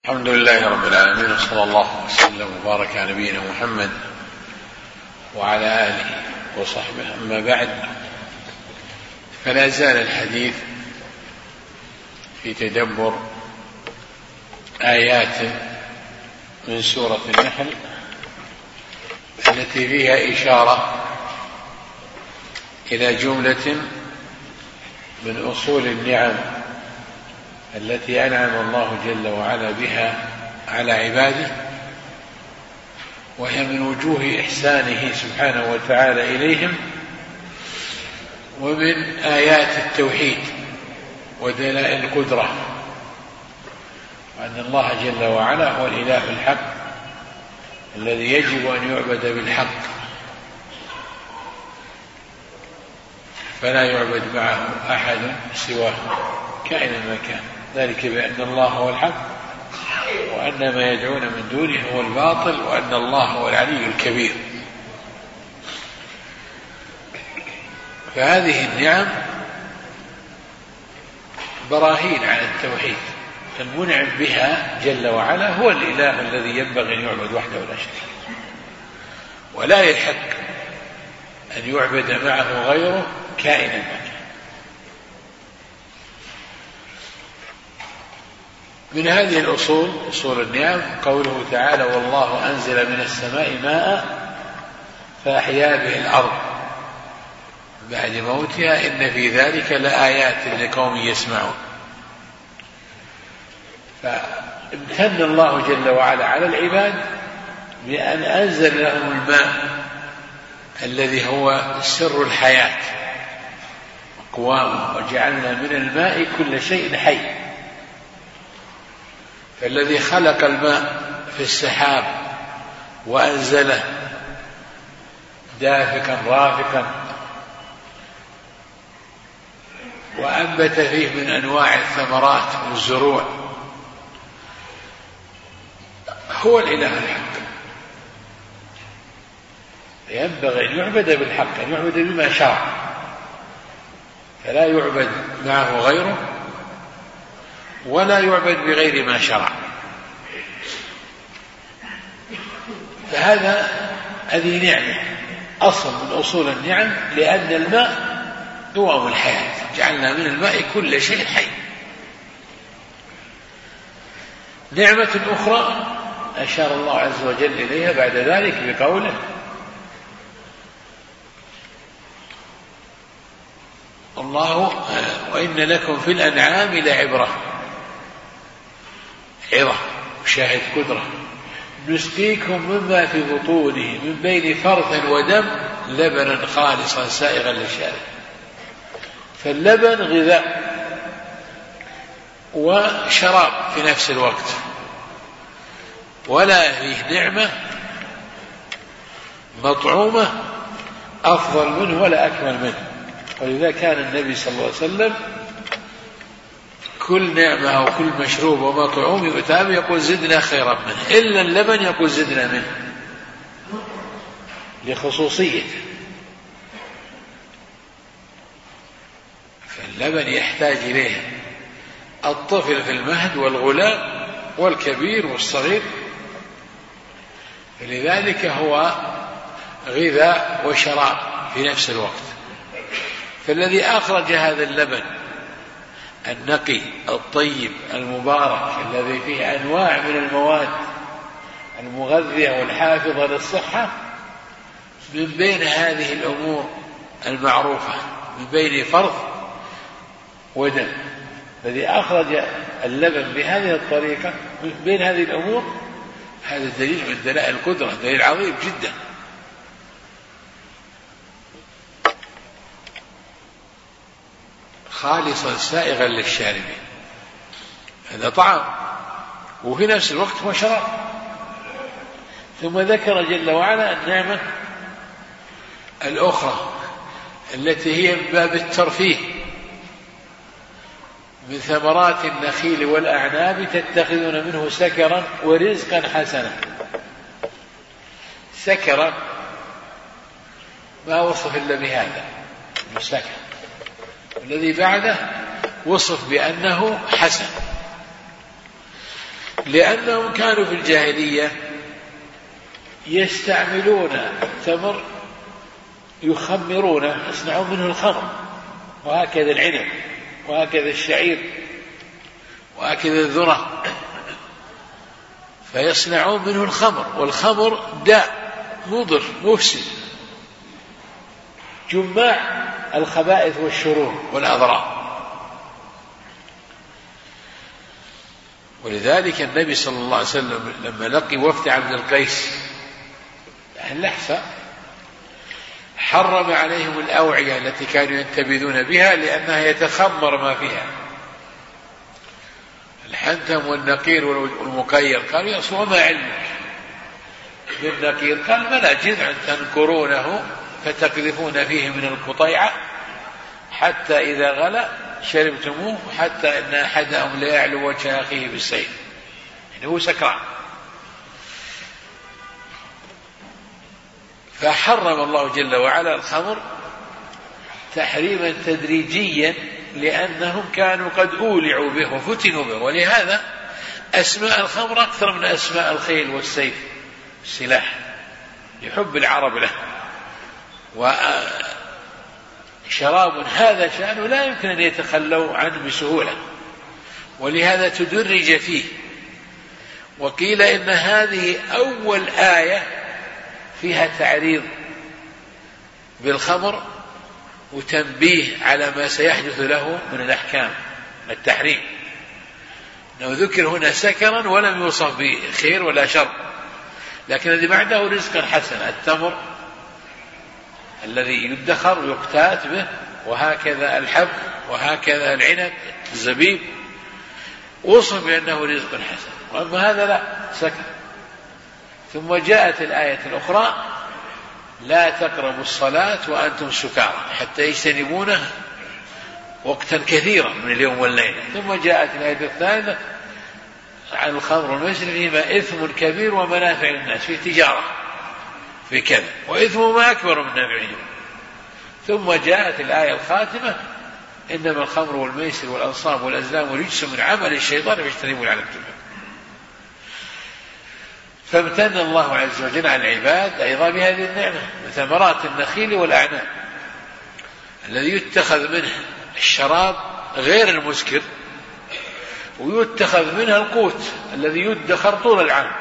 الحمد لله رب العالمين، وصلى الله وسلم وبارك على نبينا محمد وعلى آله وصحبه. أما بعد، فلا زال الحديث في تدبر آيات من سورة النحل التي فيها إشارة إلى جملة من أصول النعم التي أنعم الله جل وعلا بها على عباده، وهي من وجوه إحسانه سبحانه وتعالى إليهم، ومن آيات التوحيد ودلائل القدرة، وأن الله جل وعلا هو الإله الحق الذي يجب أن يعبد بالحق، فلا يعبد معه أحد سواه كائنا ما كان، ذلك بأن الله هو الحق وأن ما يدعون من دونه هو الباطل وأن الله هو العلي الكبير. فهذه النعم براهين على التوحيد، المنعم بها جل وعلا هو الإله الذي ينبغي أن يعبد وحده ولا شريك، ولا يحق أن يعبد معه غيره كائنا ما كان. من هذه الأصول، أصول النعم، قوله تعالى: والله أنزل من السماء ماء فأحيا به الأرض بعد موتها إن في ذلك لآيات لقوم يسمعون. فامتن الله جل وعلا على العباد بأن أنزل لهم الماء الذي هو سر الحياة وقوامه، وجعلنا من الماء كل شيء حي. فالذي خلق الماء في السحاب وأنزله دافقا رافقا وأنبت فيه من أنواع الثمرات والزروع هو الإله الحق، ينبغي أن يعبد بالحق، أن يعبد بما شرع، فلا يعبد معه غيره ولا يعبد بغير ما شرع. هذه نعمة، أصل من أصول النعم، لأن الماء دوام الحياة، جعلنا من الماء كل شيء حي. نعمة أخرى أشار الله عز وجل إليها بعد ذلك بقوله: الله وإن لكم في الأنعام لعبرة، عظة وشاهد قدرة، نسقيكم مما في بطونه من بين فرث ودم لبنا خالصا سائغا للشارب. فاللبن غذاء وشراب في نفس الوقت، ولا فيه نعمة مطعومة أفضل منه ولا أكمل منه. ولذا كان النبي صلى الله عليه وسلم كل نعمة أو كل مشروب ومطعوم يؤتى يقول زدنا خيرا منه، إلا اللبن يقول زدنا منه لخصوصيته. فاللبن يحتاج إليه الطفل في المهد والغلام والكبير والصغير، فلذلك هو غذاء وشراب في نفس الوقت. فالذي أخرج هذا اللبن النقي الطيب المبارك الذي فيه أنواع من المواد المغذية والحافظة للصحة من بين هذه الأمور المعروفة، من بين فرث ودم، الذي أخرج اللبن بهذه الطريقة من بين هذه الأمور، هذا دليل من دلائل القدرة، دليل عظيم جدا. خالصا سائغا للشاربين، هذا طعام وفي نفس الوقت هو شراب. ثم ذكر جل وعلا النعمة الأخرى التي هي من باب الترفيه: من ثمرات النخيل والأعناب تتخذون منه سكرا ورزقا حسنا. سكرا ما وصف إلا بهذا السكر، الذي بعده وصف بأنه حسن. لأنهم كانوا في الجاهلية يستعملون التمر يخمرونه، يصنعون منه الخمر، وهكذا العنب، وهكذا الشعير، وهكذا الذرة، فيصنعون منه الخمر، والخمر داء مضر مفسد جماع الخبائث والشرور والأضرار. ولذلك النبي صلى الله عليه وسلم لما لقي وفد عبد القيس الأحساء حرم عليهم الأوعية التي كانوا ينتبذون بها لأنها يتخمر ما فيها، الحنتم والنقير والمقير. قالوا يا رسول الله ما علمك بالنقير؟ قال بلى جذع تنكرونه فتقذفون فيه من القطيعة حتى إذا غلى شربتموه، حتى إن أحدهم لا يعلو وجه أخيه بالسيف، يعني هو سكران. فحرم الله جل وعلا الخمر تحريما تدريجيا لأنهم كانوا قد أولعوا به وفتنوا به، ولهذا أسماء الخمر أكثر من أسماء الخيل والسيف السلاح لحب العرب له. وشراب هذا شأنه لا يمكن أن يتخلوا عنه بسهولة، ولهذا تدرج فيه. وقيل إن هذه أول آية فيها تعريض بالخمر وتنبيه على ما سيحدث له من الأحكام التحريم، أنه ذكر هنا سكرا ولم يوصف بخير ولا شر، لكن الذي بعده رزقا حسنا، التمر الذي يدخر ويقتات به، وهكذا الحب، وهكذا العنب الزبيب، وصف بأنه رزق حسن، وأما هذا لا سكر. ثم جاءت الآية الأخرى لا تقربوا الصلاة وأنتم سكارى حتى يجتنبونه وقتا كثيرا من اليوم والليلة. ثم جاءت الآية الثالثة عن الخمر والميسر فيهما إثم كبير ومنافع للناس، في تجارة في كذا، وإثمهما أكبر من نفعهما. ثم جاءت الآية الخاتمة إنما الخمر والميسر والأنصاب والأزلام رجس من عمل الشيطان فاجتنبوه لعلكم تفلحون. فامتن الله عز وجل على العباد أيضا بهذه النعمة بثمرات النخيل والأعناب الذي يتخذ منه الشراب غير المسكر، ويتخذ منها القوت الذي يدخر طول العام.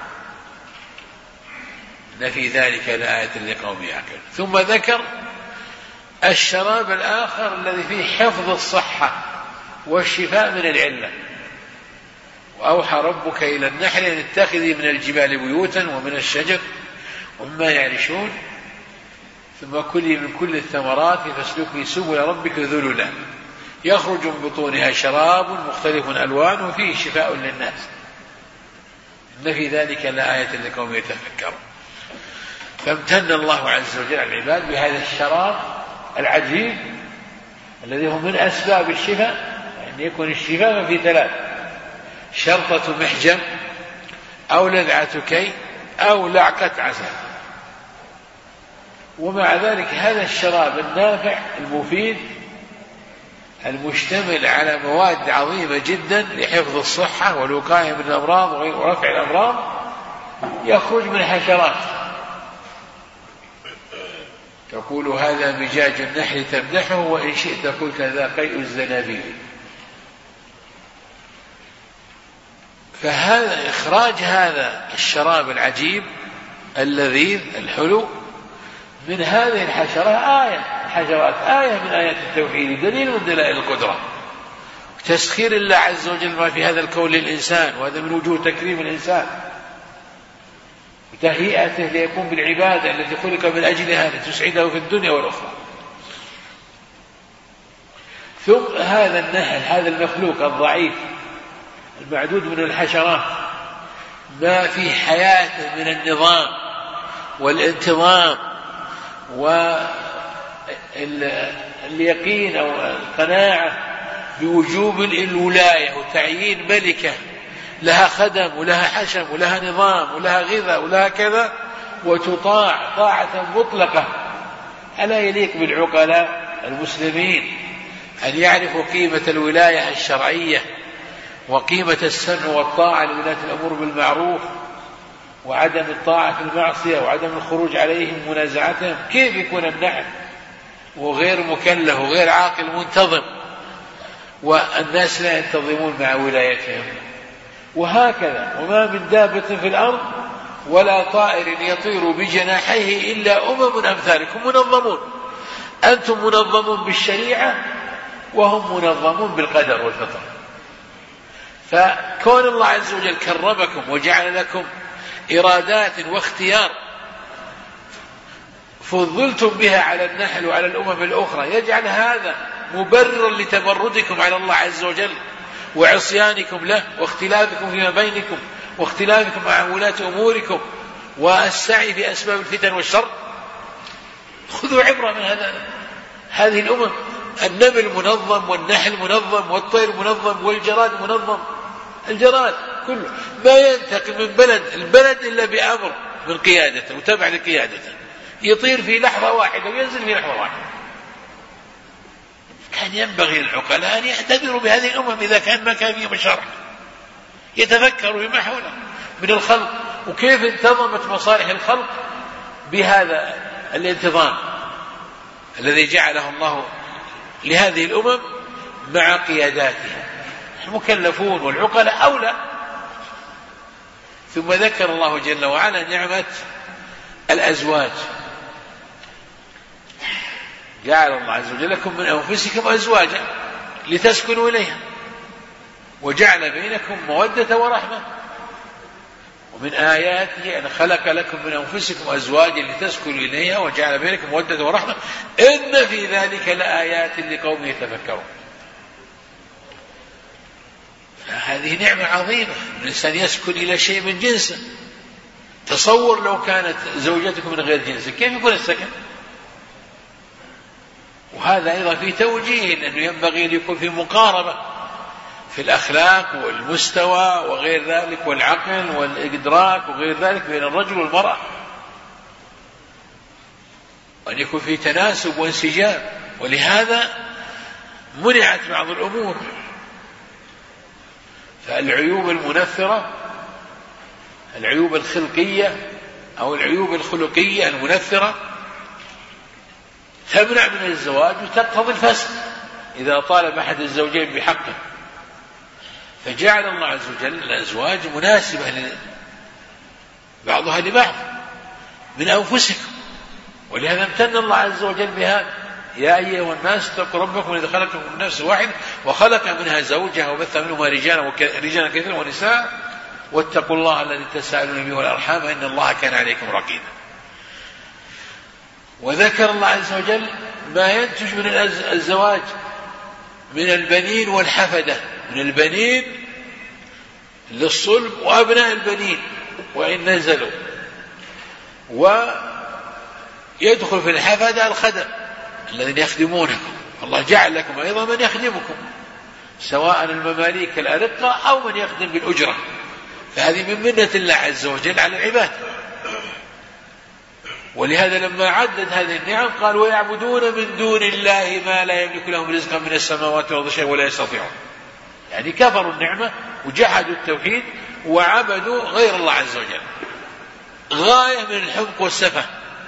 إن في ذلك لآية لقوم يعقلون. ثم ذكر الشراب الآخر الذي فيه حفظ الصحة والشفاء من العلة. وأوحى ربك إلى النحل أن اتخذي من الجبال بيوتا ومن الشجر ومما يعرشون ثم كلي من كل الثمرات فاسلكي سبل ربك ذللا يخرج من بطونها شراب مختلف ألوانه فيه شفاء للناس إن في ذلك لآية لقوم يتفكرون. فامتن الله عز وجل على العباد بهذا الشراب العجيب الذي هو من أسباب الشفاء، يعني يكون الشفاء في ثلاث: شرطة محجم أو لذعة كي أو لعقة عسل. ومع ذلك هذا الشراب النافع المفيد المشتمل على مواد عظيمة جدا لحفظ الصحة والوقاية من الأمراض ورفع الأمراض يخرج من حشرات. تقول هذا مجاج النحل تمدحه وإن شئت قلت ذا قيء الزنابيل. فهذا إخراج هذا الشراب العجيب اللذيذ الحلو من هذه الحشرات آية من آيات التوحيد، دليل من دلائل القدرة، تسخير الله عز وجل ما في هذا الكون للإنسان، وهذا من وجوه تكريم الإنسان وتهيئته ليقوم بالعبادة التي خلق من أجلها لتسعده في الدنيا والأخرى. ثم هذا النحل هذا المخلوق الضعيف المعدود من الحشرات ما في حياته من النظام والانتظام واليقين أو القناعة بوجوب الولاية وتعيين ملكة لها خدم ولها حشم ولها نظام ولها غذاء ولها كذا وتطاع طاعة مطلقة. ألا يليق بالعقلاء المسلمين أن يعرفوا قيمة الولاية الشرعية وقيمة السمع والطاعة لولاة الأمور بالمعروف، وعدم الطاعة في المعصية، وعدم الخروج عليهم منازعتهم. كيف يكون النحل وغير مكلف وغير عاقل منتظم والناس لا ينتظمون مع ولايتهم؟ وهكذا. وما من دابة في الأرض ولا طائر يطير بجناحيه إلا أمم أمثالكم منظمون. أنتم منظمون بالشريعة وهم منظمون بالقدر والفطر. فكون الله عز وجل كرمكم وجعل لكم إرادات واختيار فضلتم بها على النحل وعلى الأمم الأخرى، يجعل هذا مبررا لتمردكم على الله عز وجل وعصيانكم له واختلافكم فيما بينكم واختلافكم مع ولاة أموركم والسعي في أسباب الفتن والشر. خذوا عبرة من هذه الأمم. النمل منظم، والنحل منظم، والطير منظم، والجراد منظم. الجراد كله ما ينتقل من بلد البلد إلا بأمر من قيادته وتبع لقيادته، يطير في لحظة واحدة وينزل في لحظة واحدة. كان ينبغي للعقلاء أن يعتبروا بهذه الأمم إذا كان ما كان فيهم الشرع، يتفكروا بما حوله من الخلق وكيف انتظمت مصالح الخلق بهذا الانتظام الذي جعله الله لهذه الأمم مع قياداتها. المكلفون والعقلاء أولى. ثم ذكر الله جل وعلا نعمة الأزواج. جعل الله عز وجل لكم من أنفسكم أزواجا لتسكنوا إليها وجعل بينكم مودة ورحمة. ومن آياته أن خلق لكم من أنفسكم أزواجا لتسكنوا إليها وجعل بينكم مودة ورحمة إن في ذلك لآيات لقوم يتفكرون. هذه نعمة عظيمة. الإنسان يسكن إلى شيء من جنسه. تصور لو كانت زوجتكم من غير جنسه كيف يكون السكن؟ وهذا أيضا في توجيه أنه ينبغي أن يكون في مقاربة في الأخلاق والمستوى وغير ذلك والعقل والإدراك وغير ذلك بين الرجل والمرأة، وأن يكون في تناسب وانسجام. ولهذا منعت بعض الأمور. فالعيوب المنفرة، العيوب الخلقية أو العيوب الخلقية المنفرة تمنع من الزواج وتقتضي الفسق إذا طالب أحد الزوجين بحقه. فجعل الله عز وجل الأزواج مناسبة بعضها لبعض من أنفسكم. ولهذا امتن الله عز وجل بهذا: يا أيها الناس اتقوا ربكم الذي خلقكم من نفس واحدة وخلق منها زوجها وبث منهما رجالا كثيرا ونساء واتقوا الله الذي تساءلون به والأرحام إن الله كان عليكم رقيبا. وذكر الله عز وجل ما ينتج من الزواج من البنين والحفدة. من البنين للصلب وأبناء البنين وإن نزلوا، ويدخل في الحفدة الخدم الذين يخدمونكم. الله جعل لكم أيضا من يخدمكم سواء المماليك الأرقة أو من يخدم بالأجرة. فهذه من منة الله عز وجل على العباد. ولهذا لما عدد هذه النعم قال: ويعبدون من دون الله ما لا يملك لهم رزقا من السماوات والأرض شيئا ولا يستطيعون. يعني كفروا النعمة وجحدوا التوحيد وعبدوا غير الله عز وجل، غاية من الحمق والسفه.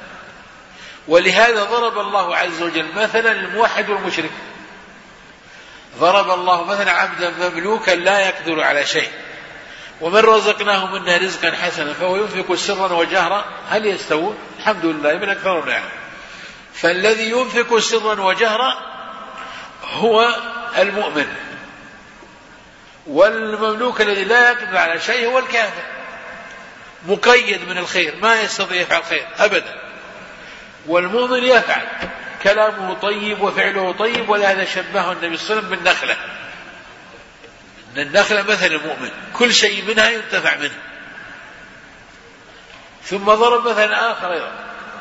ولهذا ضرب الله عز وجل مثلا الموحد والمشرك. ضرب الله مثلا عبدا مملوكا لا يقدر على شيء ومن رزقناه منا رزقا حسنا فهو ينفق سرا وجهرا هل يستوون؟ الحمد لله بل أكثرهم لا يعلمون. فالذي ينفق سرا وجهرا هو المؤمن، والمملوك الذي لا يقدر على شيء هو الكافر، مقيد من الخير ما يستطيع يفعل خير أبدا. والمؤمن يفعل، كلامه طيب وفعله طيب. ولهذا شبهه النبي صلى الله عليه وسلم بالنخلة. إن النخلة مثل المؤمن كل شيء منها ينتفع منه. ثم ضرب مثلا آخر أيضا: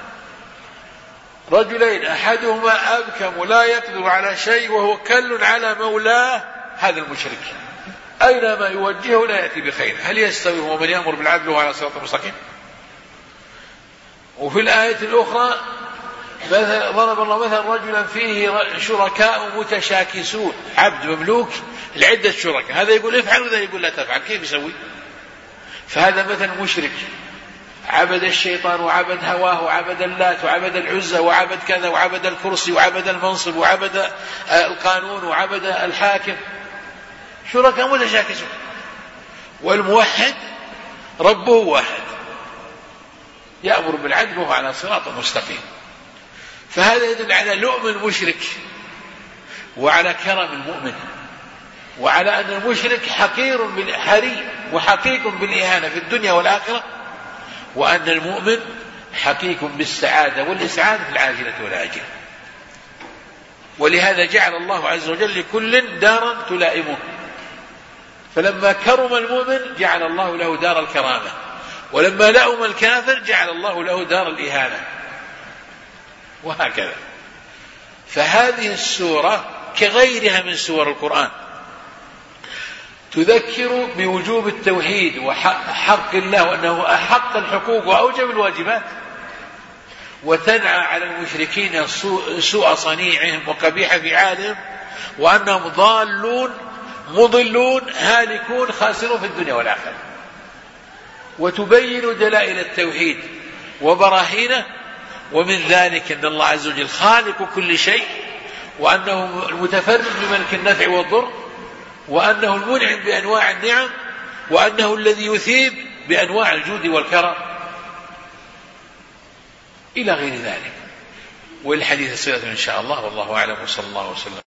رجلين أحدهما أبكم لا يقدر على شيء وهو كل على مولاه هذا المشرك أينما يوجهه لا يأتي بخير هل يستوي هو من يأمر بالعدل وهو على صراط مستقيم؟ وفي الآية الأخرى: ضرب الله مثلا رجلا فيه شركاء متشاكسون، عبد مملوك لعدة شركاء، هذا يقول افعل وهذا يقول لا تفعل، كيف يسوي؟ فهذا مثلا مشرك عبد الشيطان وعبد هواه وعبد اللات وعبد العزى وعبد كذا وعبد الكرسي وعبد المنصب وعبد القانون وعبد الحاكم، شركاء متشاكسون. والموحد ربه واحد يأمر بالعدل وهو على صراط مستقيم. فهذا يدل على لؤم المشرك وعلى كرم المؤمن، وعلى أن المشرك حري وحقيق بالإهانة في الدنيا والآخرة، وأن المؤمن حقيق بالسعادة والإسعاد في العاجلة والآجلة. ولهذا جعل الله عز وجل لكل دارا تلائمه، فلما كرم المؤمن جعل الله له دار الكرامة، ولما لأم الكافر جعل الله له دار الإهانة، وهكذا. فهذه السورة كغيرها من سور القرآن تذكر بوجوب التوحيد وحق الله، وأنه أحق الحقوق وأوجب الواجبات، وتنعى على المشركين سوء صنيعهم وقبيح فعالهم، وأنهم ضالون مضلون هالكون خاسرون في الدنيا والآخرة، وتبين دلائل التوحيد وبراهينه. ومن ذلك أن الله عز وجل خالق كل شيء، وأنه المتفرد بملك النفع والضر، وأنه المنعم بأنواع النعم، وأنه الذي يثيب بأنواع الجود والكرم إلى غير ذلك. والحديث صلة إن شاء الله، والله أعلم، وصلى الله وسلم.